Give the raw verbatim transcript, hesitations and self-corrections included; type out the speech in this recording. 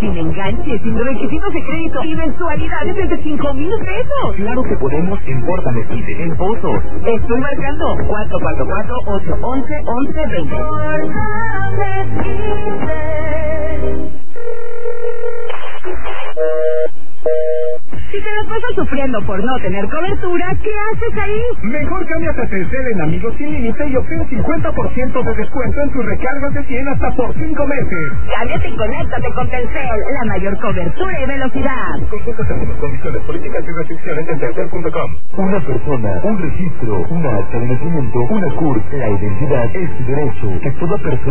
sin enganche, sin requisitos de crédito y mensualidades desde cinco mil pesos. Claro que podemos en Porta Mezquite, en Pozos. Estoy marcando cuatro cuatro cuatro, ocho once, once veinte. Si te la pasas sufriendo por no tener cobertura, ¿qué haces ahí? Mejor cámbiate a Telcel en Amigos Sin Límite y obtén cincuenta por ciento de descuento en tus recargas de cien hasta por cinco meses. Cámbiate y conéctate con Telcel, la mayor cobertura y velocidad. Consulta términos, condiciones, políticas y restricciones en telcel punto com. Una persona, un registro, una acta de nacimiento, una C U R, la identidad es derecho que toda persona